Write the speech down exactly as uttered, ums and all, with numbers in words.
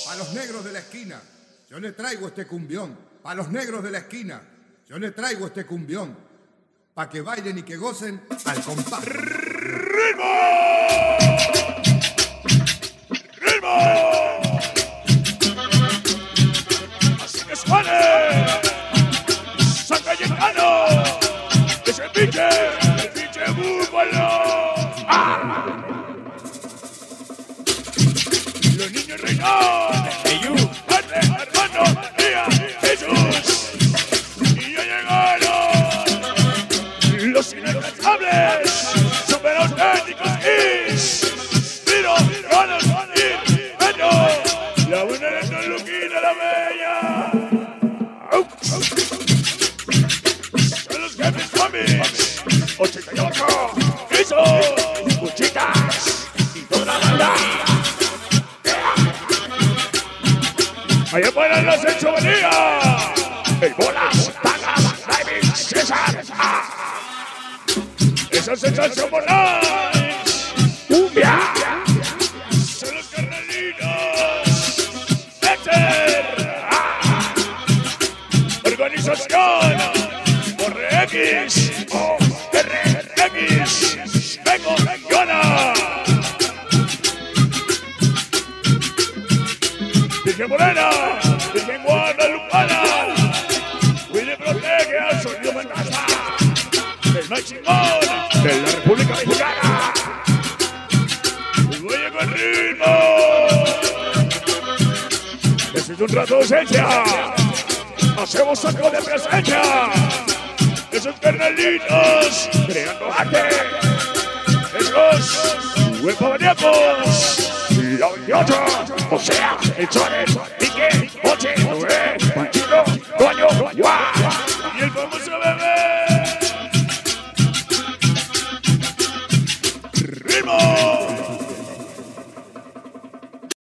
Pa' los negros de la esquina, yo le traigo este cumbión. Pa' los negros de la esquina, yo le traigo este cumbión. Pa' que bailen y que gocen al compás. ¡Ritmo! ¡Ritmo! Así que suene San Cayetano, ese pinche, el pinche búfalo. ¡Ah! Los niños reinan, ellos, padre, hermano, mía, Jesús. Y ya llegaron los inalcanzables, super auténticos y Miro, Ronos y Beto, la buena de Don Luquina, la bella. Son los jefes cómics, ochenta y ocho, esos, Cuchitas y toda la banda. Allá para las hechoverías, el Bolas, Tagas, David, César, ah. Esa sensación morales, cumbia, son los carnalitos, Peter, ah. Organización, R X, O R X, vengo, gana. Virgen Morena, Virgen Guadalupana, cuide y protege al sonido fantasma, el más chingón de la República Mexicana. Y voy con ritmo. Necesito un rato de ausencia. Hacemos saco de presencia. Esos carnalitos creando arte. Esos huepabaníacos. La veintiocho, o sea, el Chore, Pique, Oche, Noé, Panchito, Toño, Guá, y el famoso bebé. ¡Ritmo!